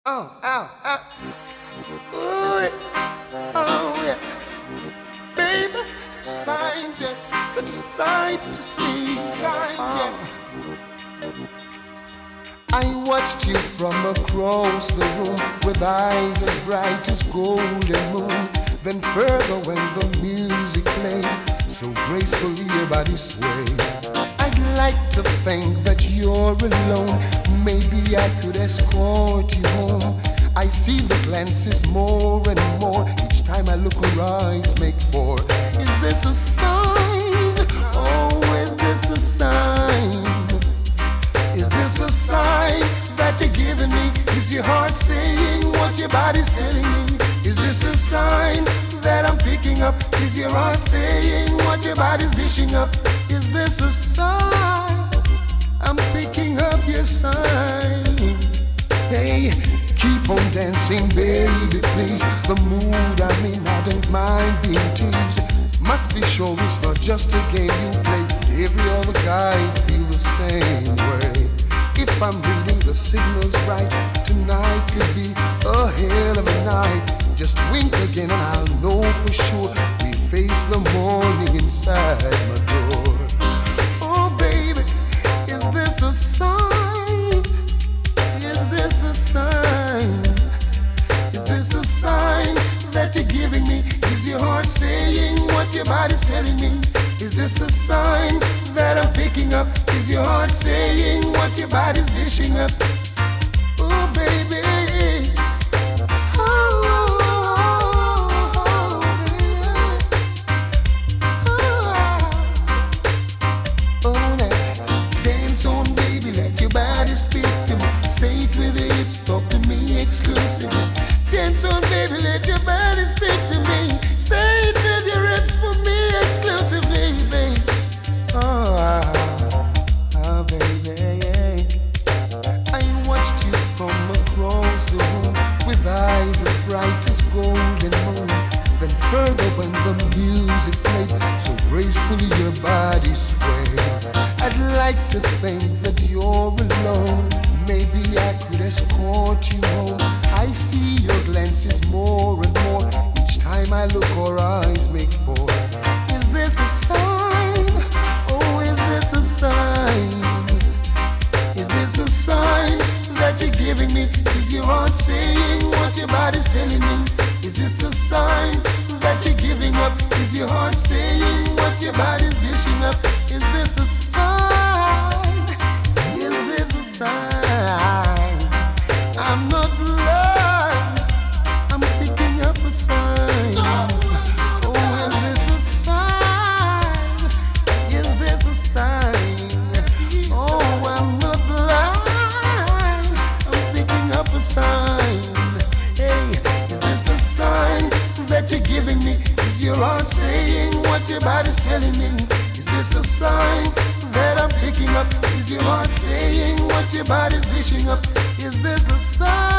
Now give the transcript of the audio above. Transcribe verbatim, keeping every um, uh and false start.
Oh, oh, oh. Ooh, oh, yeah. Baby, signs, yeah. Such a sight to see. Signs, yeah. I watched you from across the room with eyes as bright as golden moon. Then further when the music played, so gracefully your body swayed. I'd like to think that you're alone. Maybe I could escort you home. I see the glances more and more. Each time I look, her eyes make four. Is this a sign? Oh, is this a sign? Is this a sign that you're giving me? Is your heart saying what your body's telling me? Is this a sign that I'm picking up? Is your heart saying what your body's dishing up? Is this a sign? I'm picking up your sign. Hey, keep on dancing, baby, please. The mood I'm in, I don't mind being teased. Must be sure it's not just a game you play. Every other guy feel the same way. If I'm reading the signals right, tonight could be a hell of a night. Just wink again and I'll know for sure we face the morning inside my door. Oh baby, is this a sign? Is this a sign? Is this a sign that you're giving me? Is your heart saying what your body's telling me? Is this a sign that I'm picking up? Is your heart saying what your body's dishing up? Oh baby, oh, oh, oh, oh, oh, yeah. Dance on baby, let your body speak to me. Say it with your hips, talk to me exclusively. Dance on baby, let your body speak to me. Say it with your hips for me exclusively, baby. Oh, ah, ah, baby. I watched you from across the room with eyes as bright as golden moon. Then further when the music played, so gracefully your body swayed. I'd like to think that you're alone. Maybe I could escort you home. I see your glances more and more. Each time I look, her eyes make four. Is this a sign? Oh, is this a sign? Is this a sign that you're giving me? Is your heart saying what your body's telling me? Is this a sign that you're giving up? Is your heart saying what your body's dishing up? Is this a sign? Is this a sign? I'm not blind, I'm picking up a sign. Oh, is this a sign? Is this a sign? Oh, I'm not blind, I'm picking up a sign. Hey, is this a sign that you're giving me? Is your heart saying what your body's telling me? Is this a sign that I'm picking up? Is your heart saying what your body's dishing up? Is this a sign?